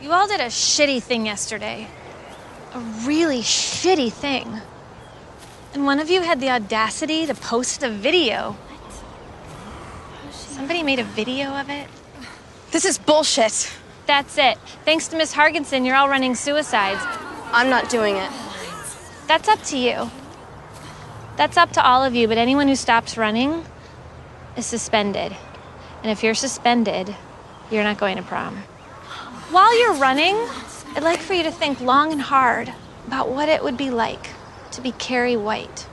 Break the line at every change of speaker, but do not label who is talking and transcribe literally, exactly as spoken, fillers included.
You all did a shitty thing yesterday. A really shitty thing. And one of you had the audacity to post a video. Somebody made a video of it.
This is bullshit.
That's it. Thanks to Miss Hargensen, you're all running suicides.
I'm not doing it.
That's up to you. That's up to all of you, but anyone who stops running is suspended. And if you're suspended, you're not going to prom. While you're running, I'd like for you to think long and hard about what it would be like to be Carrie White.